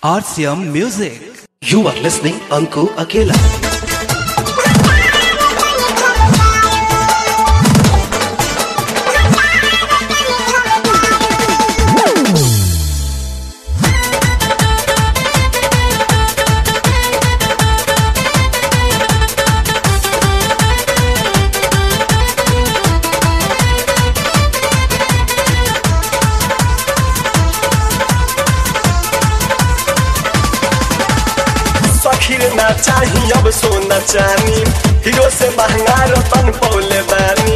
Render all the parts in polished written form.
RCM Music. You are listening Anku Akela. ना चाहिए अब सोना चानी हीरो से महंगा रतन पौले बानी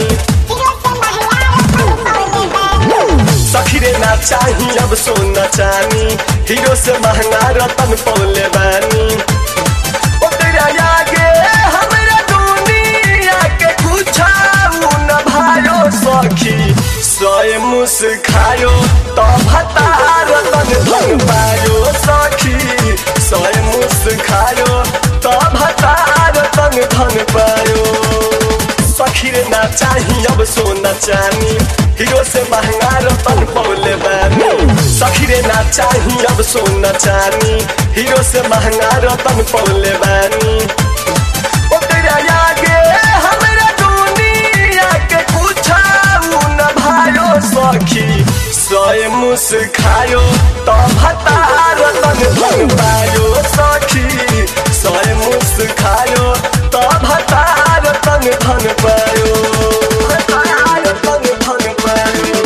सखीरे ना चाहिए अब सोना चानी हीरो से महंगा रतन पौले बानी ओ तेरा आगे हमरा दुनिया के कुछाऊ न भायो सखी सोए मुस खायो तो भता रतन धन पायो सखी सोए मुस खायो तो भता रतन धन पायो सखीरे ना चाहिए अब सोना चानी हीरो से महंगा रतन पौले बानी सखीरे ना चाहिए अब सोना चानी हीरो से महंगा रतन पौले बानी ओ तेरा आगे हमरा दुनिया के कुछाऊ न भायो सखी सोए मुस खायो तो भता रतन धन पायो सखी सोए मुस खायो तो भता रतन धन पायो भता रतन धन पायो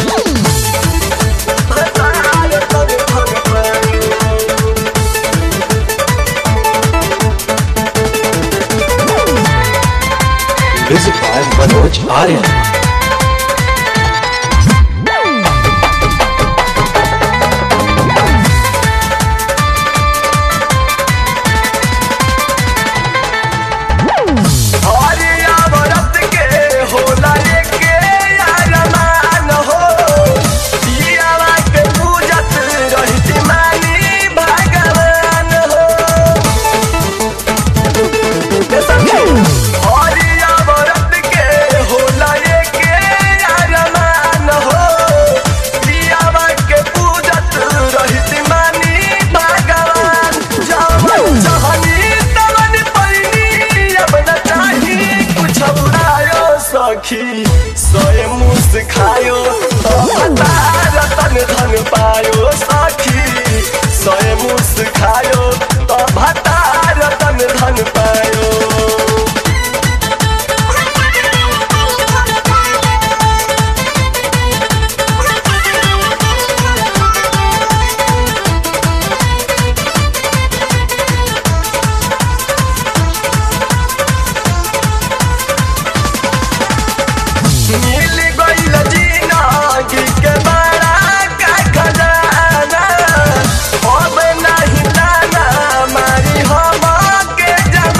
भता रतन धन पायो Music by Manoj Arya. सोए मुस खायो तो भता रतन धन पायो सखी सोए मुस खायो तो भता रतन धन पायो मिल गइल जिंदगी के बड़ा का खजाना अब नहीं लाना मारी हम के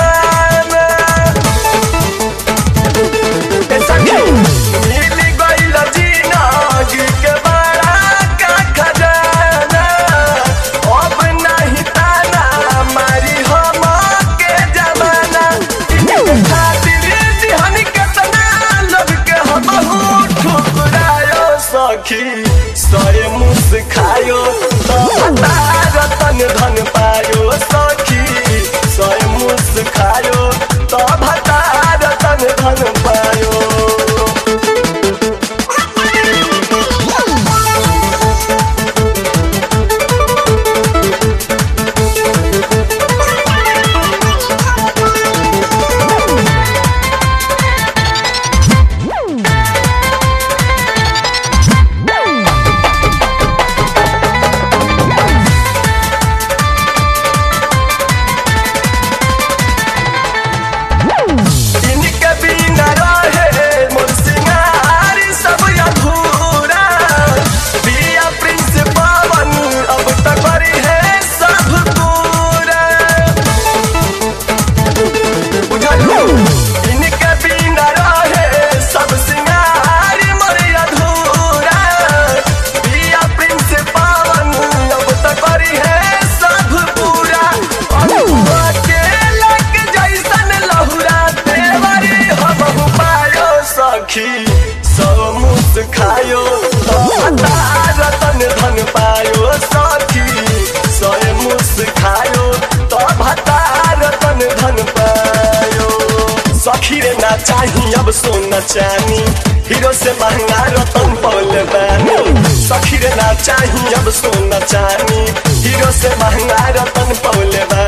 चाहिए अब सोना चानी हीरो से महंगा रतन पौले बानी सखी रे ना चाहिए अब सोना चानी हीरो से महंगा रतन पौले बानी